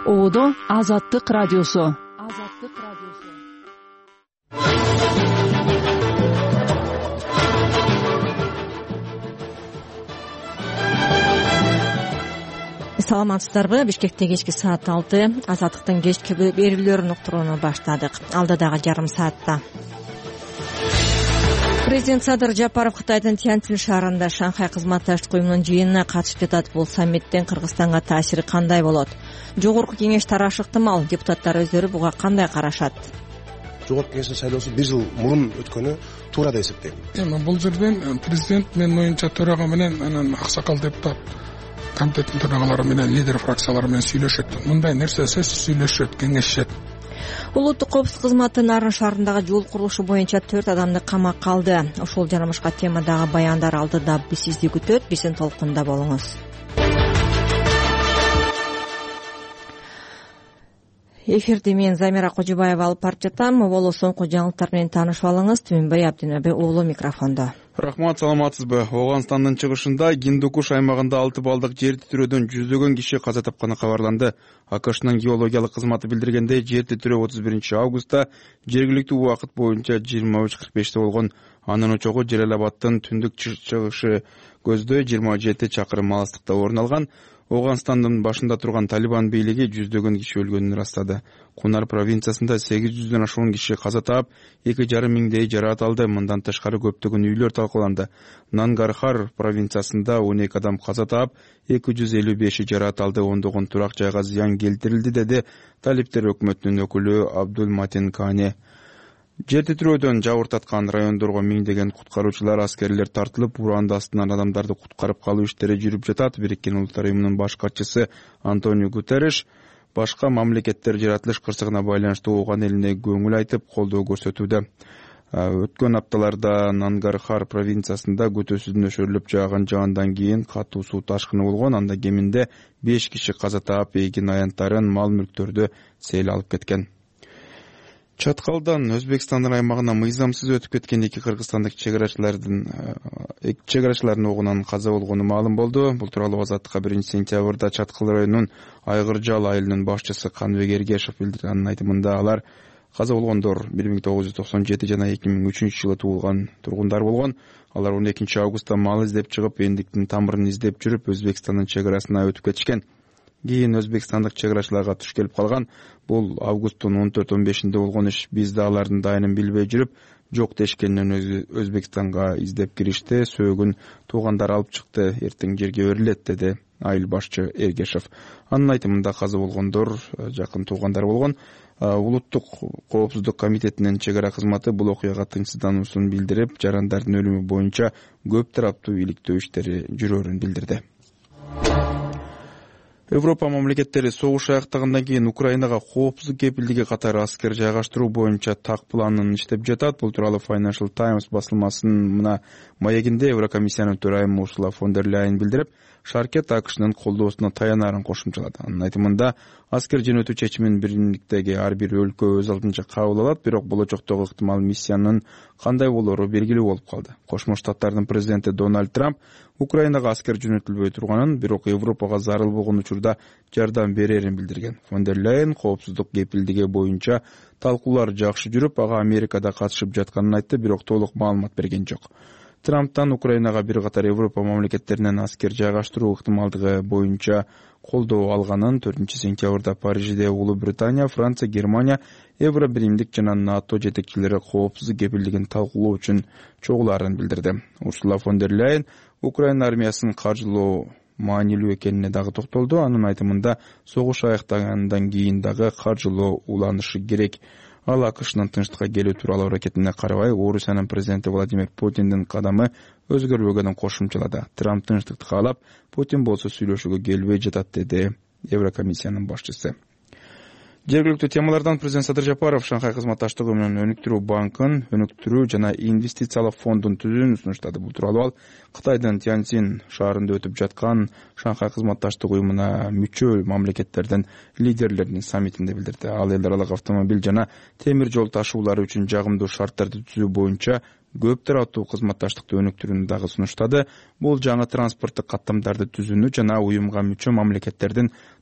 Оодо Азаттык радиосу. Саламатсыздарбы? Бишкекте кечки саат 6. Азаттыктын кечки берүүлөрүн уктурууну баштадык. Алдыдагы жарым саатта Президент Садыр Жапаров Кытайдын Тяньцзин шаарында Шанхай кызматташтык уюмунун жыйынына катышып жатат. Бул саммиттин Кыргызстанга таасири кандай болот? Жогорку кеңеш тарашы ыктымал. Депутаттар өздөрү буга кандай карашат? Жогорку кеңештин шайлоосу 1 жыл мурун өткөнү туура деп эсептейм. Бул жерден президент менин оюнча төрага менен анан аксакал депутат комитеттин төрагалары менен лидер фракциялары менен сүйлөшөт. Мындай нерсе сөзсүз сүйлөшөт, кеңешет. Улуттук коопсуздук кызматы Нарын шаарындагы жол курулушу боюнча 4 адамды камакка алды. Ошол жана башка темадагы баяндар алдыда сизди күтөт. Биздин толкунда болуңуз. Эфирди мен Замира Кожобаева алып барып жатам. Боло соңку жаңылыктар менен таанышып алыңыз. Түмөнбай Абдинабек уулу микрофондо. Рахмат, саламатсызбы? Оганстандын чыгышында Гиндукуш аймагында 6 балдык жер титирөөдөн жүздөгөн киши каза тапканы кабарланды. АКШнын геологиялык кызматы билдиргендей, жер титирөө 31-августта жергиликтүү убакыт боюнча 23:45 болгон. Анын очогу Желалабадтын түндүк чыгышы көздөй 27 чакырым алыстыкта орун алган. Оганстандын башында турган Талибан бийлиги жүздөгөн киши өлгөнүн ырастады. Кунар провинциясында 800дөн ашуун киши каза таап, 2,5 миңдей жараат алды. Мындан тышкары көптөгөн үйлөр талкаланды. Нангархар провинциясында 12 адам каза таап, 255 жараат алды. Ондогон турак жайга зыян келтирилди, деди талиптер өкмөтүнүн өкүлү Абдулматин Кане. Жер титирөөдөн жабыртаткан райондорго миңдеген куткаруучулар, аскерлер тартылып, уранды астынан адамдарды куткарып калуу иштери жүрүп жатат. Бириккен Улуттар уюмунун баш катчысы Антонио Гутерриш башка мамлекеттер жаратылыш кырсыгына байланыштуу ооган элине көңүл айтып, колдоо көрсөтүүдө. Өткөн апталарда Нангархар провинциясында көтөсүз нөшөрлөп жааган жаандан кийин катуу суу ташкыны болгон. Анда кеминде 5 киши каза таап, эгин аянттарын, мал мүлктөрдү сел алып кеткен. Чаткалдан Өзбекстандын аймагына мыйзамсыз өтүп кеткен 2 кыргызстандык чегарачылардын огунан каза болгону маалым болду. Бул тууралуу Азаттыкка 1-сентябрда Чаткал районунун Айгыржал айылынын башчысы Канбек Эргешев билдирди. Анын айтымында алар каза болгондор 1997 жана 2003 жылы туулган тургундар болгон. Алар 12 августта мал издеп чыгып, эндиктин тамырын издеп жүрүп, Өзбекстандын чегарасына өтүп кетишкен. Кийин өзбекстандык чегарачыларга туш келип калган. Бул августтун 14-15-инде болгон иш. Биз да алардын дайынын билбей жүрүп, жок дешкенден Өзбекстанга издеп киришти. Сөөгүн туугандар алып чыкты. Эртең жерге өрүлөт, деди айыл башчы Эргешев. Анын айтымында каза болгондор жакын туугандар болгон. Улуттук коопсуздук комитетинин чегара кызматы бул окуяга тынчсыздануусун билдирип, жарандардын өлүмү боюнча көп тараптуу иликтөө иштери жүрөөрүн билдирди. Европа мамлекеттери согуш аяктагандан кийин Украинага коопсуздук кепилдиги катары аскер жайгаштыруу боюнча так планын иштеп жатат. Бул тууралуу Financial Times басылмасынын мына маегинде Еврокомиссиянын төрайымы Урсула фон дер Ляйен билдирип, шаркет АКШнын колдоосуна таянарын кошумчалады. Анын айтымында аскер жөнөтүү чечимин биримдиктеги ар бир өлкө өз алдынча кабыл алат, бирок болочоктогу ыктымал миссиянын кандай болоору белгилүү болуп калды. Кошмо Штаттардын президенти Дональд Трамп Украинага аскер жөнөтүлбөй турганын, бирок Европага зарыл болгон учурда жардам берерин билдирген. Фон дер Ляйен коопсуздук кепилдиги боюнча талкуулар жакшы жүрүп, ага Америкада катышып жатканын айтты, бирок толук маалымат берген жок. Трамптан Украинага бир катар Европа мамлекеттеринен аскер жайгаштыруу ыктымалдыгы боюнча колдоо алганын 4-сентябрда Парижде Улуу Британия, Франция, Германия, Евро биримдик жана НАТО жетекчилери коопсуздук кепилдигин талкуулоо үчүн чогулаарын билдирди. Урсула фон дер Ляйен Украина армиясын каржылоо маанилүү экенине дагы токтолду. Анын айтымында согуш аяктагандан кийин дагы каржылоо уланышы керек. Ал АКШнын тынчтыкка келүү тууралуу аракетине карабай, Орусиянын президенти Владимир Путиндин кадамы өзгөрбөгөнүн кошумчалады. Трамп тынчтыкты каалап, Путин болсо сүйлөшүүгө келбей жатат, деди Еврокомиссиянын башчысы. Жергиликтүү темалардан президент Садыр Жапаров Шанхай кызматташтык уюмунун өнүктүрүү банкын, өнүктүрүү жана инвестициялык фондун түзүүнү сунуштады. Бул тууралуу ал Кытайдын Тяньцзин шаарында өтүп жаткан Шанхай кызматташтык уюмуна мүчө мамлекеттердин лидерлеринин саммитинде билдирди. Ал эл аралык автомобиль жана темир жол ташуулары үчүн жагымдуу шарттарды түзүү боюнча көп тараптуу кызматташтыкты өнүктүрүүнү дагы сунуштады. Бул жаңы транспорттук каттамдарды түзүүнү жана уюмга мүчө мамлекеттердин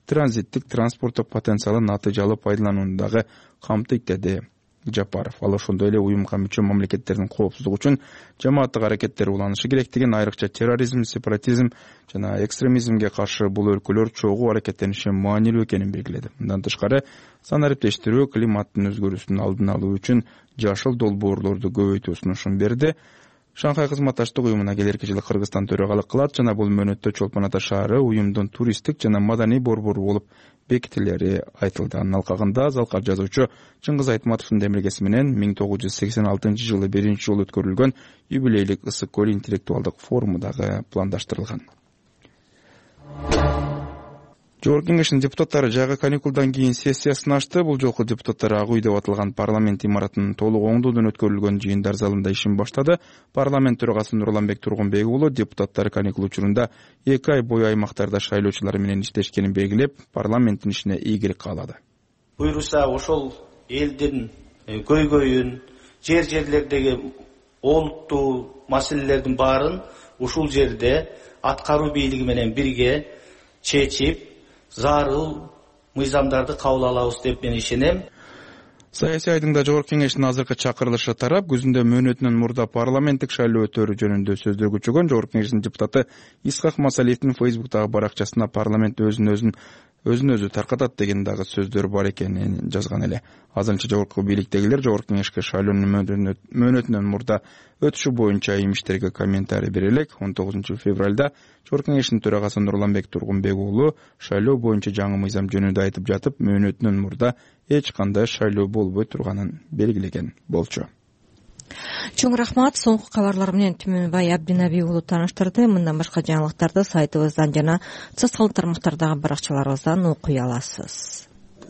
транзиттик транспорттук потенциалын натыйжалуу пайдаланууну дагы камтыйт, деди Жапаров. Ал ошондой эле уюмга мүчө мамлекеттердин коопсуздугу үчүн жамааттык аракеттер уланышы керектигин, айрыкча терроризм, сепаратизм жана экстремизмге каршы бул өлкөлөр чогуу аракеттениши маанилүү экенин белгиледи. Мындан тышкары, санариптештирүү, климаттын өзгөрүүсүнүн алдын алуу үчүн жашыл долбоорлорду көбөйтүү сунушун берди. Шанхай кызматташтык уюмуна келерки жылы Кыргызстан төрагалык кылат жана бул мөөнөттө Чолпон Ата шаары уюмдун туристтик жана маданий борбору болуп бекитилери айтылды. Анын алкагында залкар жазуучу Чыңгыз Айтматовдун демилгеси менен 1986 жылы биринчи жолу өткөрүлгөн юбилейлик Ысык көл интеллектуалдык форуму дагы пландаштырылган. Жогорку Кеңештин депутаттары жайга каникулдан кийин сессиясын ачты. Бул жолку депутаттар Ак үй деп аталган парламент имаратынын толук оңдоодон өткөрүлгөн жыйындар залында ишин баштады. Парламент төрагасы Нурланбек Тургунбек уулу депутаттар каникул учурунда 2 ай бою аймактарда шайлоочулар менен иштешкенин белгилеп, парламенттин ишине ийгилик каалады. Буйруса ошол элдин көйгөйүн, жерлердеги олуттуу маселелердин баарын ушул жерде аткаруу бийлиги менен бирге чечип, зарыл мыйзамдарды кабыл алабыз деп мен ишенем. Саясий айдыңда Жогорку Кеңештин азыркы чакырылышы тарап, күзүндө мөөнөтүнөн мурда парламенттик шайлоо өтөрү жөнүндө сөздөр көчөгөн. Жогорку Кеңештин депутаты Исхак Масалиевдин Фейсбуктагы баракчасына парламент өзүн өзү таркатат деген дагы сөздөр бар экенин жазган эле. Азырынча жогорку бийликтегилер Жогорку Кеңешке шайлоонун мөөнөтүнөн мурда өтүшү боюнча имиштерге комментарий бере элек. 19 февралда Жогорку Кеңештин төрагасы Нурланбек Тургунбек уулу шайлоо боюнча жаңы мыйзам жөнүндө айтып жатып, мөөнөтүнөн мурда эч кандай шайлоо болбой турганын белгилеген болчу. Чоң рахмат. Соңку кабарлар менен Түмөнбай Абдинаби уулу тааныштырды. Мындан башка жаңылыктарды сайтыбыздан жана социалдык тармактардагы баракчаларыбыздан окуй аласыз.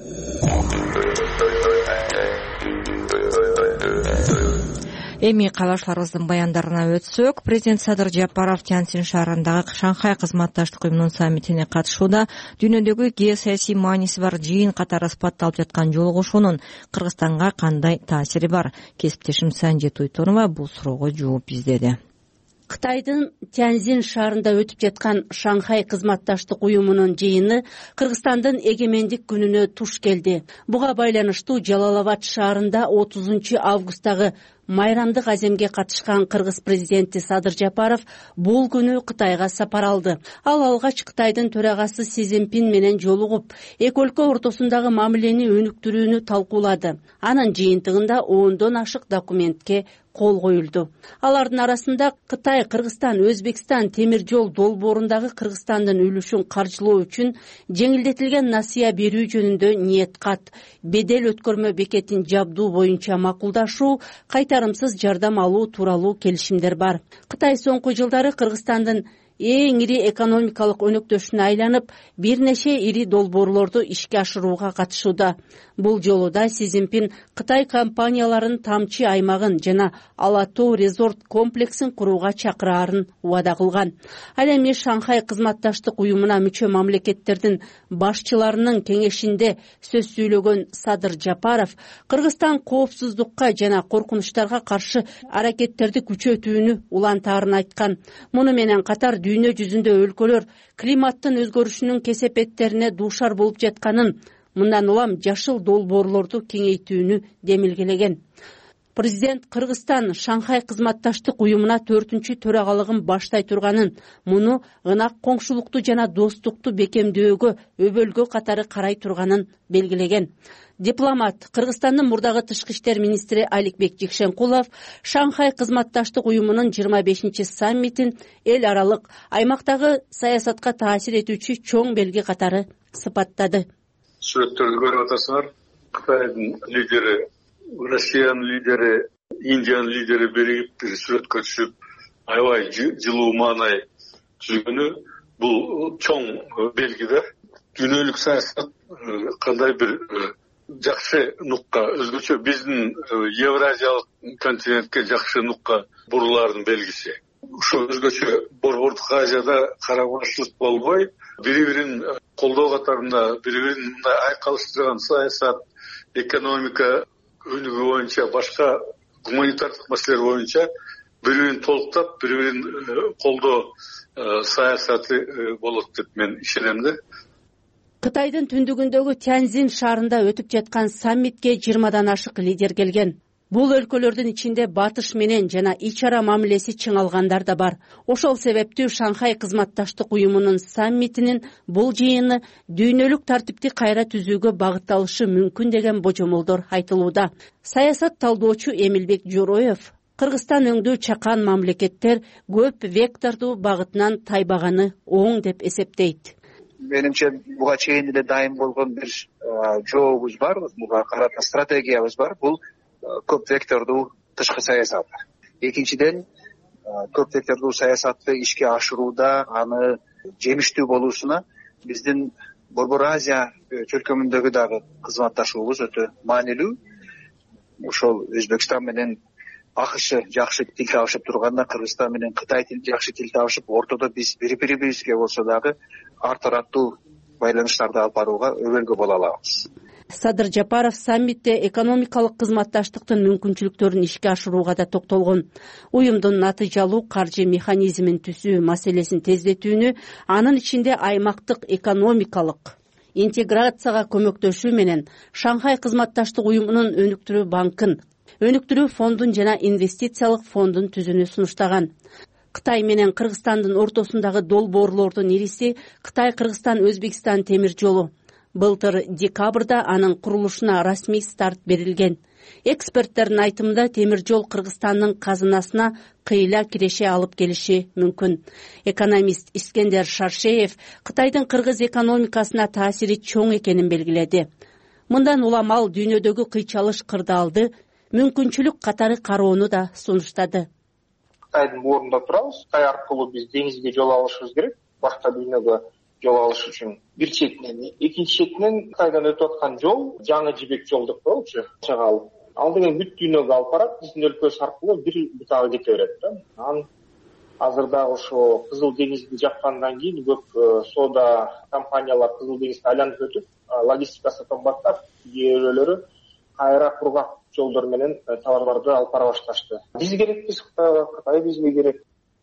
Эми кабарчыларыбыздын баяндарына өтсөк, президент Садыр Жапаров Тяньцзин шаарындагы Шанхай кызматташтык уюмунун саммитине катышууда дүйнөдөгү геосаясий мааниси бар жыйын катары сыпатталып жаткан жолугушуунун Кыргызстанга кандай таасири бар? Кесиптешим Санжет Уйтонова бул суроого жооп издеди. Кытайдын Тяньцзин шаарында өтүп жаткан Шанхай кызматташтык уюмунун жыйыны Кыргызстандын эгемендик күнүнө туш келди. Буга байланыштуу Жалал-Абад шаарында 30 августтагы майрамдык аземге катышкан кыргыз президенти Садыр Жапаров бул күнү Кытайга сапар алды. Ал алгач Кытайдын төрагасы Си Цзиньпин менен жолугуп, эки өлкө ортосундагы мамилени өнүктүрүүнү талкуулады. Анын жыйынтыгында 10дон ашык документке кол коюлду. Алардын арасында Кытай, Кыргызстан, Өзбекстан темир жол долбоорундагы Кыргызстандын үлүшүн каржылоо үчүн жеңилдетилген насыя берүү жөнүндө ниет кат, бедел өткөрмө бекетин жабдуу боюнча макулдашуу, кайтарымсыз жардам алуу тууралуу келишимдер бар. Кытай соңку жылдары Кыргызстандын эң ири экономикалык өнөктөшүнө айланып, бир нече ири долбоорлорду ишке ашырууга катышууда. Бул жолу да Си Цзиньпин Кытай компанияларын тамчы аймагын жана Ала Тоо резорт комплексин курууга чакыраарын убада кылган. Ал эми Шанхай кызматташтык уюмуна мүчө мамлекеттердин башчыларынын кеңешинде сөз сүйлөгөн Садыр Жапаров Кыргызстан коопсуздукка жана коркунучтарга каршы аракеттерди күчөтүүнү улантаарын айткан. Муну менен катар дүйнө жүзүндө өлкөлөр климаттын өзгөрүшүнүн кесепеттерине дуушар болуп жатканын, мындан улам жашыл долбоорлорду кеңейтүүнү демилгелеген. Президент Кыргызстан Шанхай кызматташтык уюмуна 4-чү төрагалыгын баштай турганын, муну ынак коңшулукту жана достукту бекемдөөгө өбөлгө катары карай турганын белгилеген. Дипломат Кыргызстандын мурдагы тышкы иштер министри Аликбек Жекшенкулов Шанхай кызматташтык уюмунун 25-чи саммитин эл аралык аймактагы саясатка таасир этүүчү чоң белги катары сыпаттады. Сүрөттөрдү көрүп атасыңар. Кытайдын лидери, Россиянын лидери, Индиянын лидери биригип бир сүрөткө түшүп, аябай жылуу маанай түзгөнү бул чоң белги да. Дүйнөлүк саясат кандай бир жакшы нукка, өзгөчө биздин Евразиялык континентке жакшы нукка бурулаардын белгиси. Ошо өзгөчө Борбордук Азияда карабаштылык болбой, бири-бирин колдоо катарында, бири-бирин мындай айкалыштырган саясат, экономика өнүгүү боюнча, башка гуманитардык маселелер боюнча бири-бирин толуктап, бири-бирин колдоо саясаты болот деп мен ишенем да. Кытайдын түндүгүндөгү Тяньзин шаарында өтүп жаткан саммитке 20дан ашык лидер келген. Бул өлкөлөрдүн ичинде батыш менен жана ич ара мамилеси чыңалгандар да бар. Ошол себептүү Шанхай кызматташтык уюмунун саммитинин бул жыйыны дүйнөлүк тартипти кайра түзүүгө багытталышы мүмкүн деген божомолдор айтылууда. Саясат талдоочу Эмилбек Жороев Кыргызстан өңдүү чакан мамлекеттер көп вектордуу багытынан тайбаганы оң деп эсептейт. Менимче буга чейин эле дайым болгон бир жообуз бар, буга карата стратегиябыз бар. Бул көп вектордуу тышкы саясат. Экинчиден, көп вектордуу саясатты ишке ашырууда, аны жемиштүү болуусуна биздин Борбор Азия чөлкөмүндөгү дагы кызматташуубуз өтө маанилүү. Ошол Өзбекстан менен АКШ жакшы тил табышып турганда, Кыргызстан менен Кытай жакшы тил табышып, ортодо биз бири-бирибизге болсо дагы ар тараптуу байланыштарды алып барууга өбөлгө боло алабыз. Садыр Жапаров саммитте экономикалык кызматташтыктын мүмкүнчүлүктөрүн ишке ашырууга да токтолгон. Уюмдун натыйжалуу каржы механизмин түзүү маселесин тездетүүнү, анын ичинде аймактык экономикалык интеграцияга көмөктөшүү менен Шанхай кызматташтык уюмунун өнүктүрүү банкын, өнүктүрүү фондун жана инвестициялык фондун түзүүнү сунуштаган. Кытай менен Кыргызстандын ортосундагы долбоорлордун ириси Кытай-Кыргызстан-Өзбекстан темир жолу. Былтыр декабрда анын курулушуна расмий старт берилген. Эксперттердин айтымында темир жол Кыргызстандын казынасына кыйла киреше алып келиши мүмкүн. Экономист Искендер Шаршеев Кытайдын кыргыз экономикасына таасири чоң экенин белгиледи. Мындан улам ал дүйнөдөгү кыйчалыш кырдаалды мүмкүнчүлүк катары кароону да сунуштады. Кытайдын ордунда турабыз. Кытай аркылуу биз деңизге жол алышыбыз керек. Башка дүйнөгө жол алыш үчүн бир четинен, экинчи четинен Кытайдан өтүп аткан жол жаңы жибек жол деп коелучу. Ал деген бүт дүйнөгө алып барат, биздин өлкөбүз аркылуу бир бутага кете берет да. Азырда ошо Кызыл деңизди жапкандан кийин көп соода компаниялар Кызыл деңизди айланып өтүп, логистикасы кымбаттап, жөө кайра кургак жолдор менен товарларды алып бара башташты. Биз керекпиз Кытайга, Кытай бизге керек.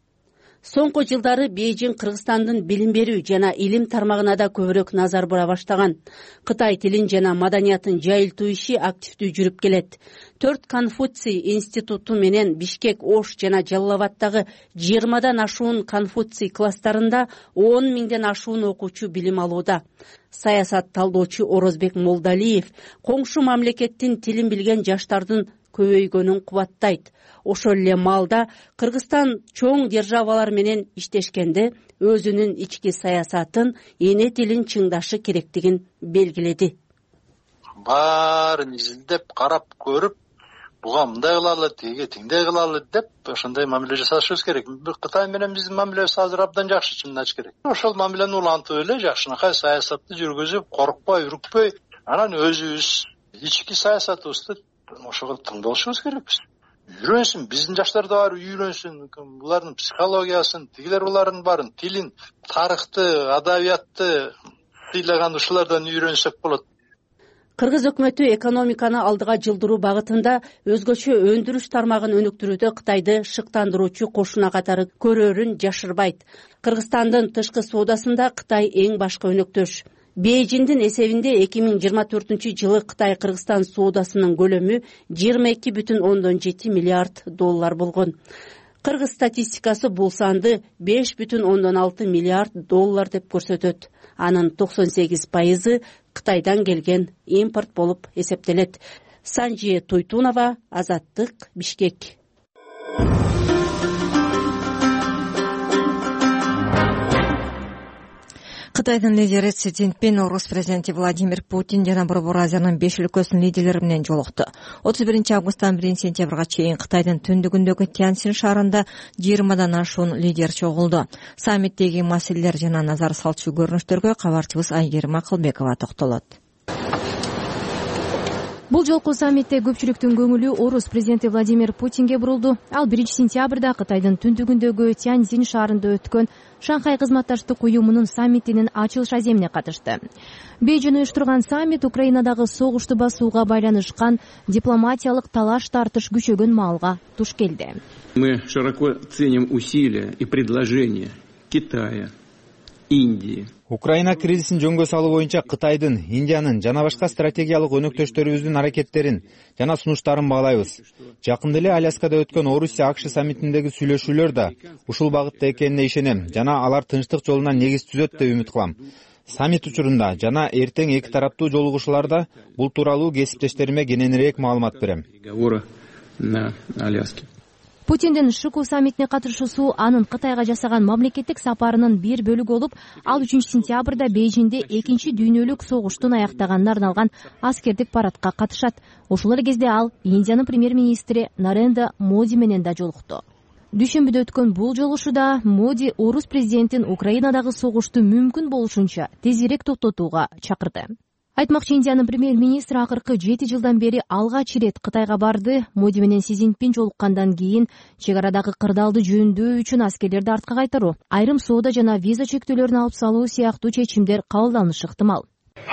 Соңку жылдары Бейжиң Кыргызстандын билим берүү жана илим тармагына да көбүрөөк назар бура баштаган. Кытай тилин жана маданиятын жайылтуу иши активдүү жүрүп келет. 4 Конфуций институту менен Бишкек, Ош жана Жалал-Абадтагы 20дан ашуун Конфуций класстарында 10 миңден ашуун окуучу билим алууда. Саясат талдоочу Орозбек Молдалиев коңшу мамлекеттин тилин билген жаштардын көбөйгөнүн кубаттайт. Ошол эле маалда Кыргызстан чоң державалар менен иштешкенде өзүнүн ички саясатын, эне тилин чыңдашы керектигин белгиледи. Баарын изилдеп, карап көрүп, буга мындай кылалы, тиге тиңдей кылалы деп ошондой мамиле жасашыбыз керек. Кытай менен биздин мамилебиз азыр абдан жакшы, чынын айтыш керек. Ошол мамилени улантып эле жакшынакай саясатты жүргүзүп, коркпой, үрүкпөй, анан өзүбүз ички саясатыбызды ошого тыңдалышыбыз керекпиз. Үйрөнсүн, биздин жаштар да бар, үйрөнсүн, булардын психологиясын, тигилер булардын барын, тилин, тарыхты, адабиятты сыйлаган ушулардан үйрөнсөк болот. Кыргыз өкмөтү экономиканы алдыга жылдыруу багытында өзгөчө өндүрүш тармагын өнүктүрүүдө Кытайды шыктандыруучу кошуна катары көрөрүн жашырбайт. Кыргызстандын тышкы соодасында Кытай эң башкы өнөктөш. Бейжиңдин эсебинде 2024 Кытай Кыргызстан соодасынын көлөмү 22,7 миллиард доллар болгон. Кыргыз статистикасы бул санды 5,6 миллиард доллар деп көрсөтөт. Анын 98% Кытайдан келген импорт болуп эсептелет. Санжи Туйтунова, Азаттык, Бишкек. Кытайдын лидери Си Цзиньпин Орус президенти Владимир Путин жана Борбор Азиянын 5 өлкөсүнүн лидерлери менен жолукту. 31 августтан 1 сентябрга чейин Кытайдын түндүгүндөгү Тяньзин шаарында 20дан ашуун лидер чогулду. Саммиттеги маселелер жана назар салчу көрүнүштөргө кабарчыбыз Айгерим Акылбекова токтолот. Бул жолку саммитте көпчүлүктүн көңүлү Орус президенти Владимир Путинге бурулду. Ал 1 сентябрда Кытайдын түндүгүндөгү Тяньзин шаарында өткөн Шанхай кызматташтык уюмунун саммитинин ачылыш аземине катышты. Бейжиң уюштурган саммит Украинадагы согушту басууга байланышкан дипломатиялык талаш-тартыш күчөгөн маалга туш келди. Мы широко ценим усилия и предложения Китая, Индии. Украина кризисин жөнгө салуу боюнча Кытайдын, Индиянын жана башка стратегиялык өнөктөштөрүбүздүн аракеттерин жана сунуштарын баалайбыз. Жакында эле Аляскада өткөн Орусия-АКШ саммитиндеги сүйлөшүүлөр да ушул багытта экенине ишенем жана алар тынчтык жолуна негиз түзөт деп үмүт кылам. Саммит учурунда жана эртең эки тараптуу жолугушууларда бул тууралуу кесиптештериме кененирээк маалымат берем. Путиндин ШКУ саммитине катышуусу анын Кытайга жасаган мамлекеттик сапарынын бир бөлүгү болуп, ал 3-сентябрда Бейжиңде 2 дүйнөлүк согуштун аяктаганына арналган аскердик парадка катышат. Ошол эле кезде ал Индиянын премьер-министри Нарендра Моди менен да жолукту. Дүйшөмбүдө өткөн бул жолугушууда Моди орус президентин Украинадагы согушту мүмкүн болушунча тезирээк токтотууга чакырды. Айтмакчы, Индиянын премьер-министри акыркы 7 жылдан бери алгач ирет Кытайга барды. Моди менен Си Цзиньпин жолуккандан кийин чек арадагы кырдаалды жөөндөө үчүн аскерлерди артка кайтаруу, айрым соода жана виза чектөөлөрүн алып салуу сыяктуу чечимдер кабылданышы ыктымал.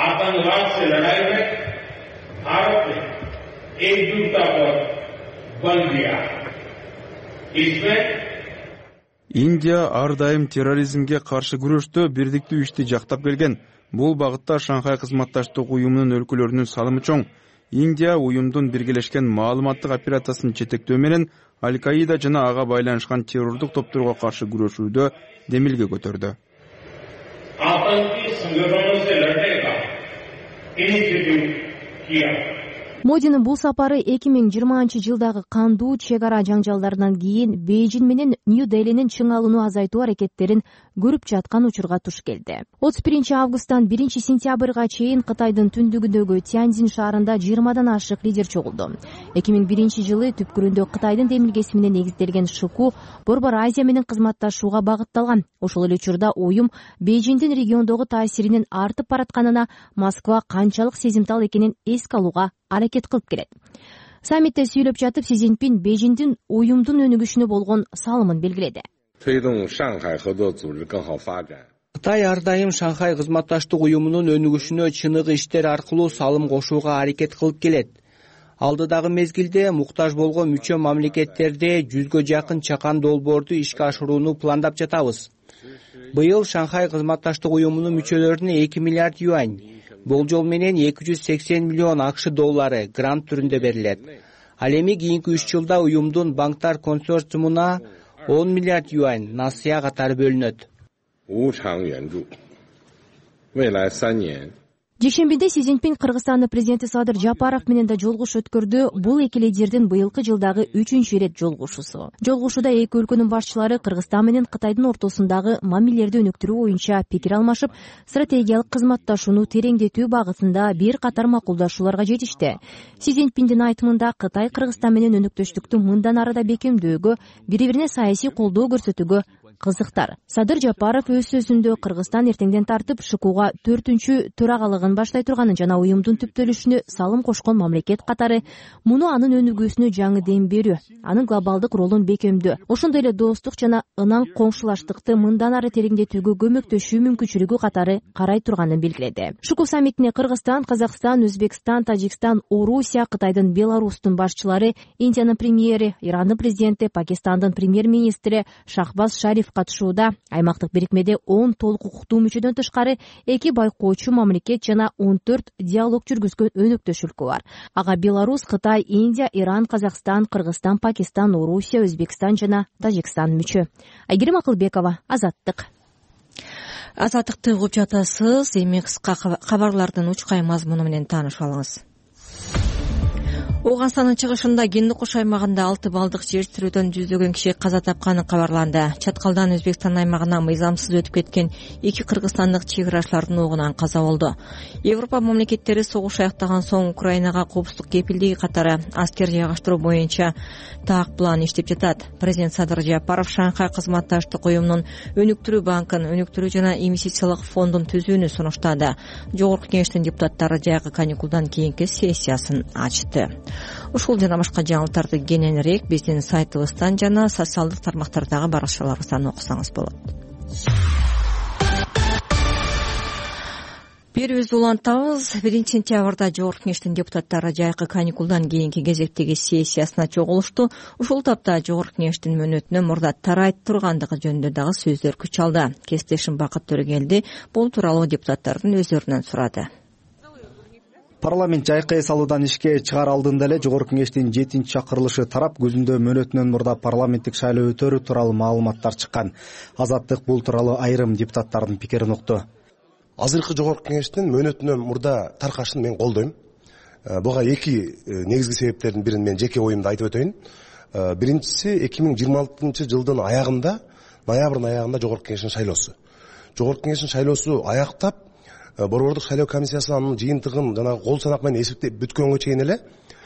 Индия ар дайым терроризмге каршы күрөштө бирдиктүү ишти жактап келген. Бул багытта Шанхай кызматташтык уюмунун өлкөлөрүнүн салымы чоң. Индия уюмдун биргелешкен маалыматтык операциясын жетектөө менен Аль-Каида жана ага байланышкан террордук топторго каршы күрөшүүдө демилге көтөрдү. Модинин бул сапары 2020-жылдагы кандуу чек ара жаңжалдарынан кийин Бейжиң менен Нью-Делинин чың алууну азайтуу аракеттерин көрүп жаткан учурга туш келди. 31 августтан 1 сентябрга чейин Кытайдын түндүгүндөгү Тяньцзин шаарында 20дан ашык лидер чогулду. 2001 жылы түпкүрүндө Кытайдын демилгеси менен негизделген ШКУ Борбор Азия менен кызматташууга багытталган. Ошол эле учурда уюм Бейжиңдин региондогу таасиринин артып баратканына Москва канчалык сезимтал экенин эске алууга аракет кылып келет. Саммитте сүйлөп жатып Си Цзиньпин Бейжиңдин уюмдун өнүгүшүнө болгон салымын белгиледи. Кытай ар дайым Шанхай кызматташтык уюмунун өнүгүшүнө чыныгы иштер аркылуу салым кошууга аракет кылып келет. Алдыдагы мезгилде муктаж болгон мүчө мамлекеттерде 100гө жакын чакан долбоорду ишке ашырууну пландап жатабыз. Быйыл Шанхай кызматташтык уюмунун мүчөлөрүнө 2 миллиард юань, болжол менен 280 миллион АКШ доллары грант түрүндө берилет. Ал эми кийинки 3 жылда уюмдун банктар консорциумуна 10 миллиард юань насыя катары бөлүнөт. Жекшембиде Си Цзиньпин Кыргызстандын президенти Садыр Жапаров менен да жолугуш өткөрдү. Бул эки лидердин быйылкы жылдагы 3-чү ирет жолугушуусу. Жолугушууда эки өлкөнүн башчылары Кыргызстан менен Кытайдын ортосундагы мамилелерди өнүктүрүү боюнча пикир алмашып, стратегиялык кызматташууну тереңдетүү багытында бир катар макулдашууларга жетишти. Си Цзиньпиндин айтымында Кытай Кыргызстан менен өнөктөштүктү мындан ары да бекемдөөгө, бири-бирине саясий колдоо көрсөтүүгө кызыктар. Садыр Жапаров өз сөзүндө Кыргызстан эртеңден тартып ШКУга 4-чү төрагалыгын баштай турганын жана уюмдун түптөлүшүнө салым кошкон мамлекет катары муну анын өнүгүүсүнө жаңы дем берүү, анын глобалдык ролун бекемдөө, ошондой эле достук жана ынан коңшулаштыкты мындан ары тереңдетүүгө көмөктөшүү мүмкүнчүлүгү катары карай турганын белгиледи. ШКУ саммитине Кыргызстан, Казакстан, Өзбекстан, Тажикстан, Орусия, Кытайдын, Беларустун башчылары, Индиянын премьери, Ирандын президенти, Пакистандын премьер-министри Шахбаз Шариф катышууда. Аймактык бирикмеде 10 толук укуктуу мүчөдөн тышкары 2 байкоочу мамлекет жана 14 диалог жүргүзгөн өнөктөш өлкө бар. Ага Беларусь, Кытай, Индия, Иран, Казакстан, Кыргызстан, Пакистан, Орусия, Өзбекстан жана Тажикстан мүчө. Айгерим Акылбекова, Азаттык. Азаттыкты угуп жатасыз. Эми кыска кабарлардын учкай мазмуну менен таанышып алыңыз. Ооганстандын чыгышында Гендукуш аймагында 6 балдык жер тирөөдөн жүздөгөн киши каза тапканы кабарланды. Чаткалдан Өзбекстан аймагына мыйзамсыз өтүп кеткен 2 кыргызстандык чек арачылардын огунан каза болду. Европа мамлекеттери согуш аяктаган соң Украинага коопсуздук кепилдиги катары аскер жайгаштыруу боюнча так план иштеп жатат. Президент Садыр Жапаров Шанхай кызматташтык уюмунун өнүктүрүү банкын, өнүктүрүү жана инвестициялык фондун түзүүнү сунуштады. Жогорку кеңештин депутаттары жайкы каникулдан кийинки сессиясын ачты. Ушул жана башка жаңылыктарды кененирээк биздин сайтыбыздан жана социалдык тармактардагы баракчаларыбыздан окусаңыз болот. берүүбүздү улантабыз. 1-сентябрда Жогорку Кеңештин депутаттары жайкы каникулдан кийинки кезектеги сессиясына чогулушту. Ушул тапта Жогорку Кеңештин мөөнөтүнө мурда тарайт тургандыгы жөнүндө дагы сөздөр күч алды. Кесиптешим Бакыт Төрөгелди бул тууралуу депутаттардын өздөрүнөн сурады. Парламент жайкы эс алуудан ишке чыгаар алдында эле Жогорку Кеңештин 7-чи чакырылышы тарап көзүндө мөөнөтүнөн мурда парламенттик шайлоо өтөрү тууралуу маалыматтар чыккан. Азаттык бул тууралуу айрым депутаттардын пикирин укту. Азыркы Жогорку Кеңештин мөөнөтүнөн мурда таркашын мен колдойм. Буга эки негизги себептердин бирин мен жеке оюмду айтып өтөйүн. Биринчиси 2026 жылдын аягында, ноябрдын аягында Жогорку Кеңештин шайлоосу. Жогорку Кеңештин шайлоосу аяктап, борбордук шайлоо комиссиясы анын жыйынтыгын жанагы кол санак менен эсептеп бүткөнгө чейин эле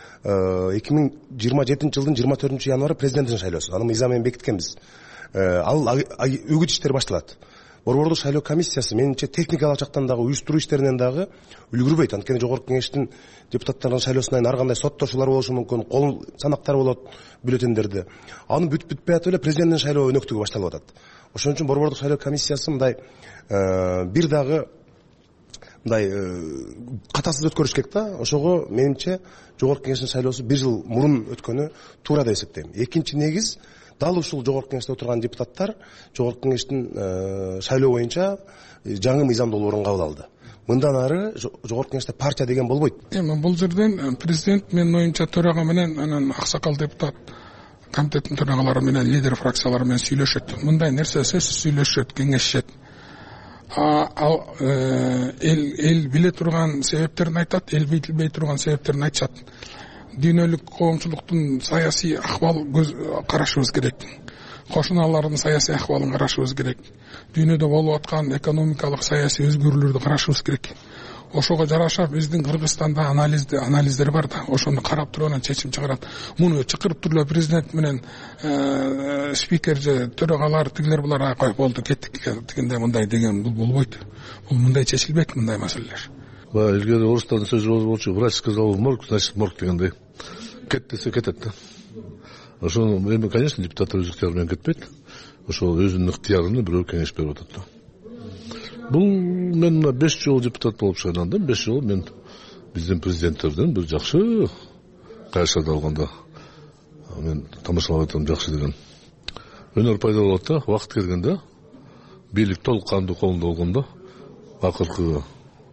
2027 жылдын 24 январь президенттин шайлоосу. Аны мыйзам менен бекиткенбиз. Ал үгүт иштери башталат. Борбордук шайлоо комиссиясы менимче техникалык жактан дагы уюштуруу иштеринен дагы үлгүрбөйт. Анткени Жогорку Кеңештин депутаттарынын шайлоосунан ар кандай соттошуулар болушу мүмкүн, кол санактар болот бюллетендерде. Аны бүтпөй атып эле президенттин шайлоо өнөктүгү башталып атат. Ошон үчүн борбордук шайлоо комиссиясы мындай бир дагы мындай катасыз өткөрүш керек да. Ошого менимче Жогорку Кеңештин шайлоосу 1 жыл мурун өткөнү туура деп эсептейм. Экинчи негиз, дал ушул Жогорку Кеңеште отурган депутаттар Жогорку Кеңештин шайлоо боюнча жаңы мыйзам долбоорун кабыл алды. Мындан ары Жогорку Кеңеште партия деген болбойт. Бул жерден президент менин оюмча төрага менен анан аксакал депутат комитеттин төрагалары менен лидер фракциялары менен сүйлөшөт. Мындай нерсе сөзсүз сүйлөшөт, кеңешет. Ал эл биле турган себептерин айтат, эл билбей турган себептерин айтышат. Дүйнөлүк коомчулуктун саясий акыбал карашыбыз керек. Кошуналардын саясий акыбалын карашыбыз керек. Дүйнөдө болуп аткан экономикалык саясий өзгөрүүлөрдү карашыбыз керек. Ошого жараша биздин Кыргызстанда анализдер бар да, ошону карап туруп анан чечим чыгарат. Муну чакырып туруп президент менен спикер же төрагалар тигилер булар кой болду кеттик дегенде мындай деген бул болбойт. Бул мындай чечилбейт мындай маселелер. Илгери орустардын сөзү болчу, врач сказал морг, значит морг дегендей. Кет десе кетет да. Ошону эми, конечно, депутаттар өз ыктыяры менен кетпейт. Ошол өзүнүн ыктыярын бирөө кеңеш берип атат да. Бул мен 5 жолу депутат болуп шайландым. 5 жолу мен биздин президенттерден бир жакшы кайшарды алганда мен тамашалап атам, жакшы деген. Өнөр пайда болот да, убакыт келгенде бийлик толук кандуу колунда болгондо акыркы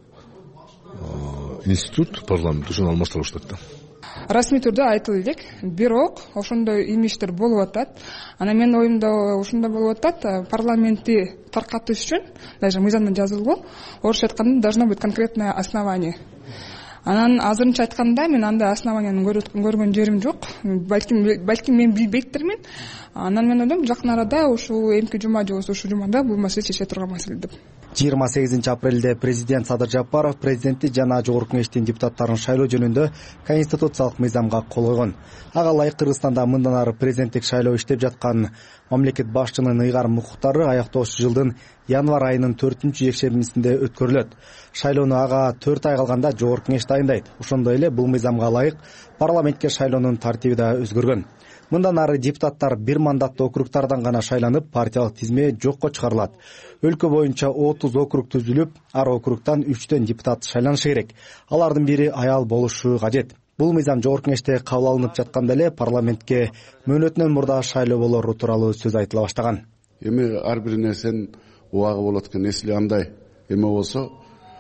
институт, парламент ошону алмаштыра баштайт да. Расмий түрдө айтылып элек, бирок ошондой имиштер болуп атат. Анан менин оюмда ошондой болуп атат, парламентти таркатыш үчүн даже мыйзамда жазылган, орусча айтканда должно быть конкретное основание. Анан азырынча айтканда мен андай основанияны көргөн жерим жок. Балким мен билбейттирмин. Анан мен ойлойм, жакын арада ушул эмки жума же ушул жумада бул маселе чечиле турган маселе деп. 28 апрелде президент Садыр Жапаров президенtti жана Жогорку Кеңештин депутаттарын шайлоо жөнүндө конституциялык мыйзамга кол койгон. Ага ылайык Кыргызстанда мындан ары президенттик шайлоо иштеп жаткан мамлекет башчынын ыйгарым укуктары аяктоочу жылдын январь айынын 4-жекшембисинде өткөрүлөт. Шайлоону ага 4 ай калганда Жогорку Кеңеш дайындайт. Ошондой эле бул мыйзамга ылайык парламентке шайлоонун тартиби да өзгөргөн. Мындан ары депутаттар бир мандаттуу округтардан гана шайланып, партиялык тизме жокко чыгарылат. Өлкө боюнча 30 округ түзүлүп, ар округтан 3 депутат шайланышы керек. Алардын бири аял болушу кажет. Бул мыйзам Жогорку Кеңеште кабыл алынып жатканда эле парламентке мөөнөтүнөн мурда шайлоо болору тууралуу сөз айтыла баштаган. Эми ар бир нерсенин убагы болот экен. Эсли андай эме болсо,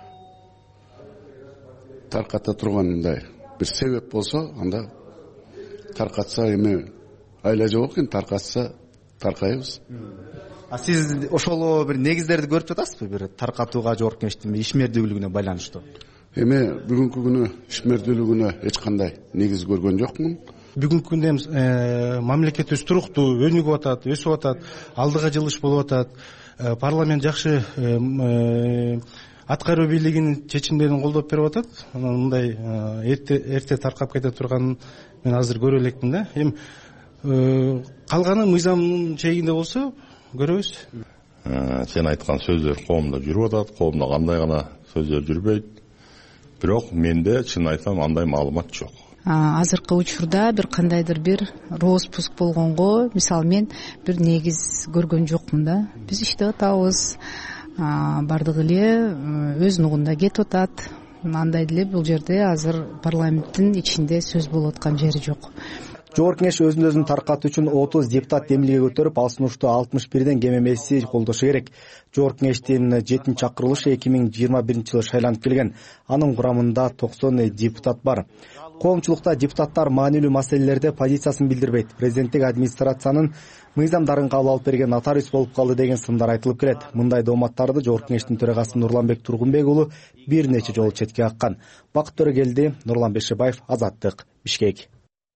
тарката тургандай бир себеп болсо, анда таркатса эми айла жок экен, таркатса таркайбыз. Сиз ошол бир негиздерди көрүп жатасызбы, бир таркатууга Жогорку Кеңештин ишмердүүлүгүнө байланыштуу? Эми бүгүнкү күнү ишмердүүлүгүнө эч кандай негиз көргөн жокмун. Бүгүнкү күндө мамлекетибиз туруктуу өнүгүп атат, өсүп атат, алдыга жылыш болуп атат. Парламент жакшы аткаруу бийлигинин чечимдерин колдоп берип атат. Мындай эрте таркап кете турганын мен азыр көрө элекмин да. Эми калганы мыйзамдын чегинде болсо көрөбүз. Сен айткан сөздөр коомдо жүрүп атат, коомдо кандай гана сөздөр жүрбөйт. Бирок менде чын айтсам андай маалымат жок. Азыркы учурда бир кандайдыр бир роспуск болгонго, мисалы мен бир негиз көргөн жокмун да. Биз иштеп атабыз. бардыгы эле өз нугунда кетип атат. Андай деле бул жерде азыр парламенттин ичинде сөз болуп аткан жери жок. Жогорку Кеңеш өзүн таркатуу үчүн 30 депутат демилге көтөрүп, ал сунушту 61ден кем эмеси колдошу керек. Жогорку Кеңештин 7-чакырылышы 2021-жылы шайланып келген. Анын курамында 90 депутат бар. Коомчулукта депутаттар маанилүү маселелерде позициясын билдирбейт. Президенттик администрациянын мыйзамдарын кабыл алып берген нотариус болуп калды деген сындар айтылып келет. Мындай дооматтарды Жогорку Кеңештин төрагасы Нурланбек Тургунбек уулу бир нече жолу четке каккан. Бакыт Төрөгелди, Нурлан Бешебаев, Азаттык, Бишкек.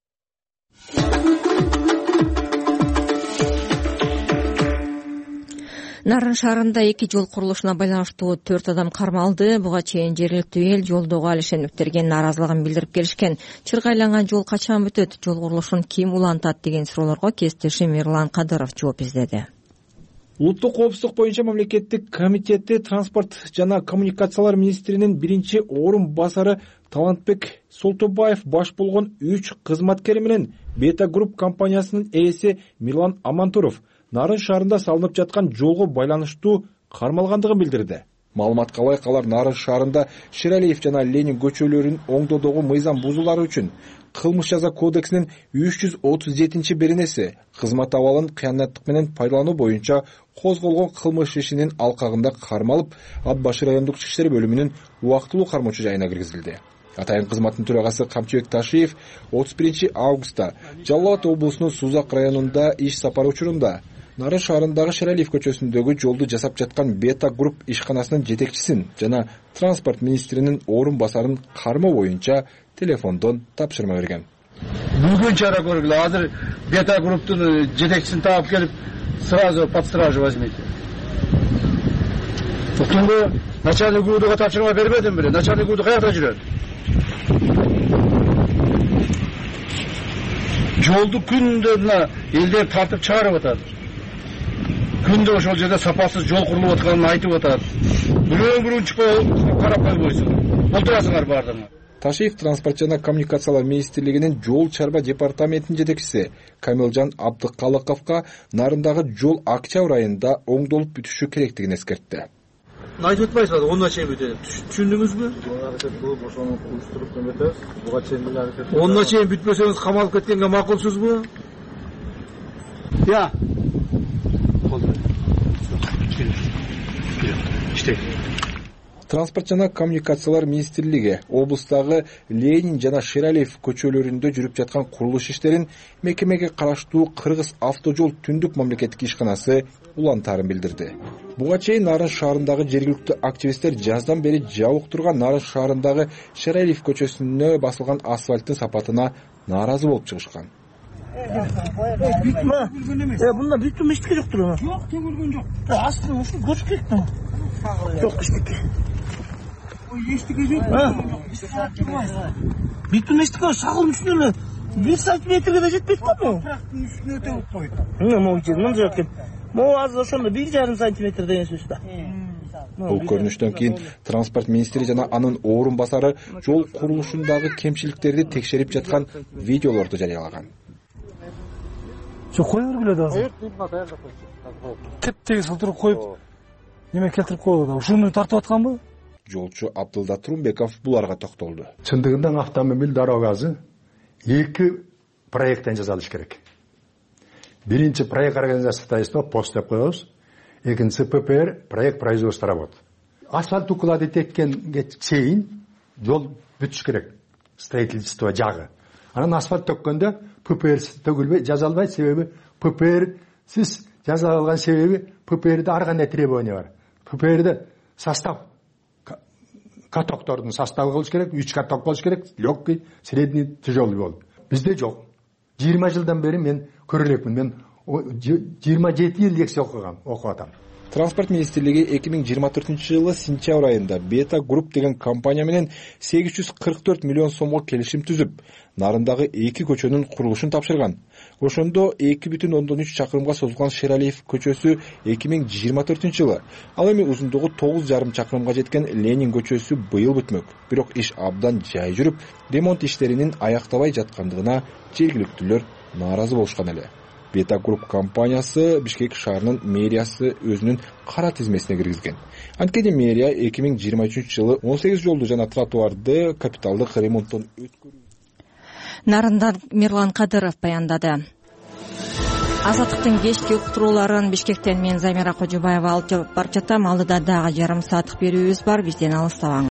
Нарын шаарында 2 жол курулушуна байланыштуу 4 адам кармалды. Буга чейин жергиликтүү эл жолдогу алишендиктерге нааразылыгын билдирип келишкен. Чыргайланган жол качан бүтөт, жол курулушун ким улантат деген суроолорго кесиптешим Эрлан Кадыров жооп издеди. Улуттук коопсуздук боюнча мамлекеттик комитети транспорт жана коммуникациялар министринин биринчи орун басары Талантбек Солтобаев баш болгон 3 кызматкери менен Бета Групп компаниясынын ээси Мирлан Амантуров Нарын шаарында салынып жаткан жолго байланыштуу кармалгандыгын билдирди. Маалыматка ылайык алар Нарын шаарында Шералиев жана Ленин көчөлөрүнүн оңдоодогу мыйзам бузуулары үчүн Кылмыш жаза кодексинин 337-беренеси кызмат абалын кыянаттык менен пайдалануу боюнча козголгон кылмыш ишинин алкагында кармалып, Ат Башыр райондук ички иштер бөлүмүнүн убактылуу кармоочу жайына киргизилди. Атайын кызматтын төрагасы Камчыбек Ташиев 31 августта Жалал Абад облусунун Сузак районунда иш сапары учурунда Нарын шаарындагы Шералиев көчөсүндөгү жолду жасап жаткан Бета Групп ишканасынын жетекчисин жана транспорт министринин орун басарын кармоо боюнча телефондон тапшырма берген. Бүгүн чара көргүлө, азыр Бета Групптун жетекчисин таап келип, сразу под стражу возьмите. Түнкү начальник УДга тапшырма бербедим беле, начальник УД каякта жүрөт? Жолду күндө мына элдер тартып чыгарып атат. Күндө ошол жерде сапасыз жол курулуп атканын айтып атат. Бирөө чыкпай карап койбойсуң. Отурасыңар бардыңар. Ташиев транспорт жана коммуникациялар министрлигинин жол чарба департаментинин жетекчиси Камилжан Абдыкалыковго Нарындагы жол октябрь айында оңдолуп бүтүшү керектигин эскертти. Айтып атпайсызбы, ондан чейин бүтөт. Түшүндүңүзбү? Ондан чейин бүтпөсөңүз камалып кеткенге макулсузбу? Я. Транспорт жана коммуникациялар министрлиги облустагы Ленин жана Шералиев көчөлөрүндө жүрүп жаткан курулуш иштерин мекемеге караштуу Кыргыз автожол түндүк мамлекеттик ишканасы улантарын билдирди. Буга чейин Нарын шаарындагы жергиликтүү активисттер жаздан бери жабык турган Нарын шаарындагы Шералиев көчөсүнө басылган асфальттын сапатына нааразы болуп чыгышкан. Бунда бүтүм эчтеке жоктур. Жок, төгүлгөн жок. Астына ушул көчүп кетти. Жок, эчтеке. Эчтеке жок. Бүтүм эчтеке шагыл үстүнө эле 1 сантиметрге да жетпейт да бу. Трактын үстүнө өтөп койду. Могу жерден жок экен. Могу азыр ошондо 1,5 сантиметр деген сөз да. Бул көрүнүштөн кийин транспорт министри жана анын орун басары жол курулушундагы кемчиликтерди текшерип жаткан видеолорду жарыялаган. Жок, кое бергиле да азыр. Теп-тегиз отуруп коюп, неме келтирип койду да. Ушуну тартып атканбы? Жолчу Абдылда Турумбеков буларга токтолду. Чындыгында автомобиль дорогасы 2 проекттен жасалыш керек. Биринчи проект организация строительства пост деп коебуз. Экинчи ППР проект производства работ. Асфальт укладывать эткенге чейин жол бүтүш керек. Строительство жагы. Анан асфальт төккөндө ППР төгүлбөй жазалбайт, себеби ППР сиз жазалган себеби ППРде ар кандай требования бар. ППРде состав катоктордун составы болуш керек, 3 каток болуш керек, легкий, средний, тяжелый болуп. Бизде жок. 20 жылдан бери мен көрө элекмин. Мен 27 жыл лекция окуп атам. Транспорт министрлиги 2024-жылы сентябрь айында Бета Групп деген компания менен 844 миллион сомго келишим түзүп, Нарындагы 2 көчөнүн курулушун тапшырган. Ошондо 2,3 чакырымга созулган Шералиев көчөсү 2024-жылы, ал эми узундугу 9,5 чакырымга жеткен Ленин көчөсү быйыл бүтмөк. Бирок иш абдан жай жүрүп, ремонт иштеринин аяктабай жаткандыгына жергиликтүүлөр нааразы болушкан эле. Бета Групп компаниясы Бишкек шаарынын мэриясы өзүнүн кара тизмесине киргизген. Анткени мэрия 2023-жылы 18 жолду жана тротуарды капиталдык ремонттон өткөрүү. Нарындан Мирлан Кадыров баяндады. Азаттыктын кечки уктурууларын Бишкектен мен Замира Кожубаева алып барып жатам. Алдыда дагы жарым сааттык берүүбүз бар. Бизден алыстабаңыз.